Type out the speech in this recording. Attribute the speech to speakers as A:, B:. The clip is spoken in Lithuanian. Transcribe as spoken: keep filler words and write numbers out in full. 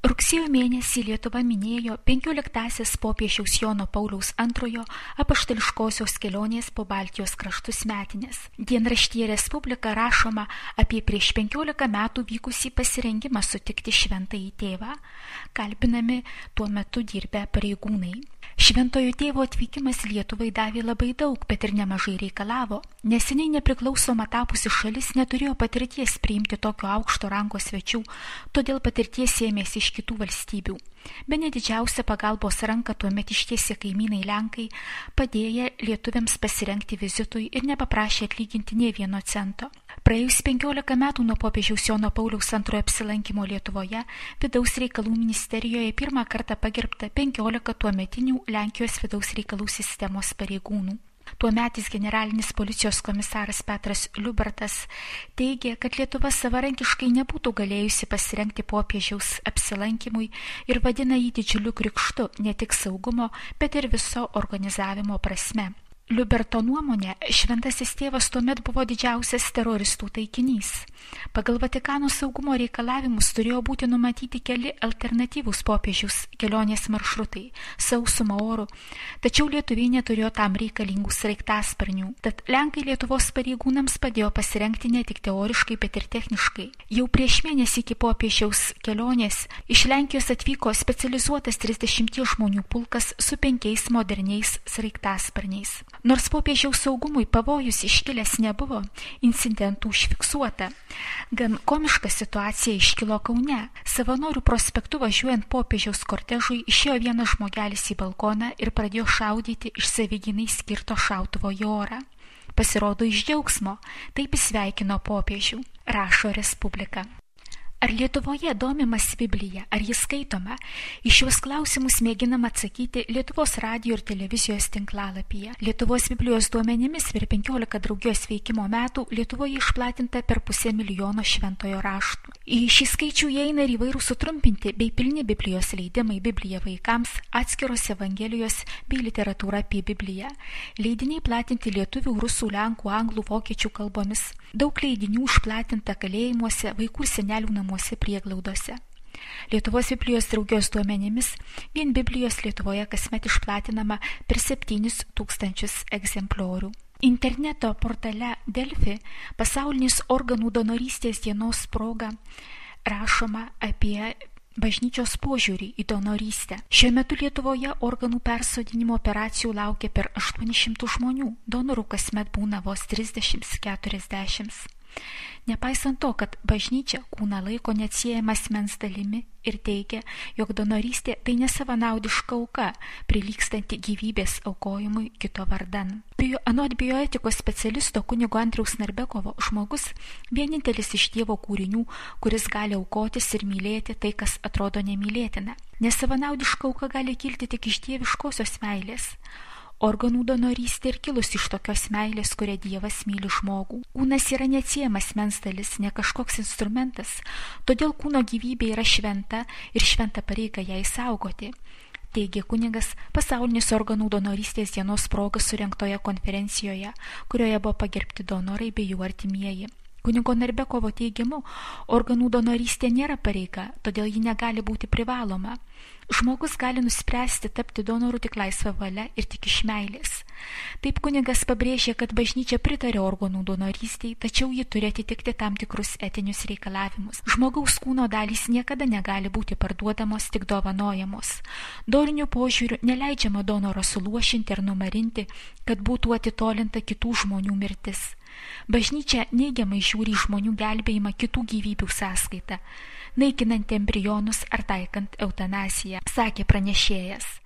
A: Rugsėjo mėnesį Lietuva minėjo penkioliktąsias popiežiaus Jono Pauliaus antrojo apaštališkosios kelionės po Baltijos kraštus metinės. Dienraštyje Respublika rašoma apie prieš penkiolika metų vykusį pasirengimą sutikti šventąjį tėvą. Kalbinami tuo metu dirbę pareigūnai. Šventojo tėvo atvykimas Lietuvai davė labai daug, bet ir nemažai reikalavo. Neseniai nepriklausoma tapusi šalis neturėjo patirties priimti tokio aukšto rango svečių, todėl patirties ėmėsi iš kitų valstybių. Bene didžiausia pagalbos ranka tuomet ištiesė kaimynai Lenkai, padėję lietuviams pasirengti vizitui ir nepaprašė atlyginti nė vieno cento. Praėjus penkiolika metų nuo popiežiaus Jono Pauliaus antrojo apsilankimo Lietuvoje, vidaus reikalų ministerijoje pirmą kartą pagerbta penkiolika tuometinių Lenkijos vidaus reikalų sistemos pareigūnų. Tuometis generalinis policijos komisaras Petras Liubartas teigė, kad Lietuva savarankiškai nebūtų galėjusi pasirengti popiežiaus apsilankimui ir vadina jį didžiuliu krikštu ne tik saugumo, bet ir viso organizavimo prasme. Liuberto nuomonė, šventasis tėvas tuomet buvo didžiausias teroristų taikinys. Pagal Vatikano saugumo reikalavimus turėjo būti numatyti keli alternatyvūs popiežiaus kelionės maršrutai – sausuma oru, tačiau lietuviai neturėjo tam reikalingų sraigtasparnių. Tad Lenkai Lietuvos pareigūnams padėjo pasirengti ne tik teoriškai, bet ir techniškai. Jau prieš mėnesį iki popiežiaus kelionės iš Lenkijos atvyko specializuotas trisdešimties žmonių pulkas su penkiais moderniais sraigtasparniais. Nors popiežiaus saugumui pavojus iškilęs nebuvo, incidentų užfiksuota. Gan komiška situacija iškilo Kaune. Savanorių prospektu važiuojant popiežiaus kortežui išėjo vienas žmogelis į balkoną ir pradėjo šaudyti iš savigynai skirto šautuvo į orą. Pasirodo iš džiaugsmo, taip įsveikino popiežių, rašo Respublika. Ar Lietuvoje domimas Biblija, ar jis skaitoma? Į šiuos klausimus mėginama atsakyti Lietuvos radijo ir televizijos tinklalapyje. Lietuvos Biblijos duomenimis per penkiolika draugijos veikimo metų Lietuvoje išplatinta per pusę milijono šventojo raštų. Į šį skaičių įeina ir įvairūs sutrumpinti bei pilni Biblijos leidimai Biblija vaikams, atskiros evangelijos bei literatūra apie Bibliją. Leidiniai platinti lietuvių, rusų, lenkų, anglų, vokiečių kalbomis. Daug leidinių išplatinta kalėjimuose, vaikų ir senelių namuose prieglaudose. Lietuvos Biblijos draugijos duomenimis vien Biblijos Lietuvoje kasmet išplatinama per septynis tūkstančius egzempliorių. Interneto portale Delfi pasaulinės organų donorystės dienos proga rašoma apie bažnyčios požiūrį į donorystę. Šiuo metu Lietuvoje organų persodinimo operacijų laukia per aštuonis šimtus žmonių, donorų kasmet būna vos trisdešimt keturiasdešimt. Nepaisant to, kad bažnyčia kūną laiko neatsiejama asmens dalimi ir teigia, jog donorystė tai nesavanaudiška auka, prilygstanti gyvybės aukojimui kito vardan. Bio, anot bioetikos specialisto kunigo Andriaus Narbekovo, žmogus vienintelis iš Dievo kūrinių, kuris gali aukotis ir mylėti tai, kas atrodo nemylėtina. Nesavanaudiška auka gali kilti tik iš dieviškosios meilės. Organų donorystė ir kilus iš tokios meilės, kuria Dievas myli žmogų. Kūnas yra neatsiejamas asmens dalis, ne kažkoks instrumentas, todėl kūno gyvybė yra šventa ir šventa pareiga ją saugoti, teigė kunigas pasaulinės organų donorystės dienos proga surengtoje konferencijoje, kurioje buvo pagerbti donorai bei jų artimieji. Kunigo Narbekovo teigimu, organų donorystė nėra pareiga, todėl ji negali būti privaloma. Žmogus gali nuspręsti tapti donoru tik laisvą valią ir tik iš meilės. Taip kunigas pabrėžė, kad bažnyčia pritarė organų donorystei, tačiau ji turi atitikti tam tikrus etinius reikalavimus. Žmogaus kūno dalys niekada negali būti parduodamos, tik dovanojamos. Doriniu požiūriu neleidžiama donoro suluošinti ar numarinti, kad būtų atitolinta kitų žmonių mirtis. Bažnyčia neigiamai žiūri į žmonių gelbėjimą kitų gyvybių sąskaitą, naikinant embrionus ar taikant eutanaziją, sakė pranešėjas.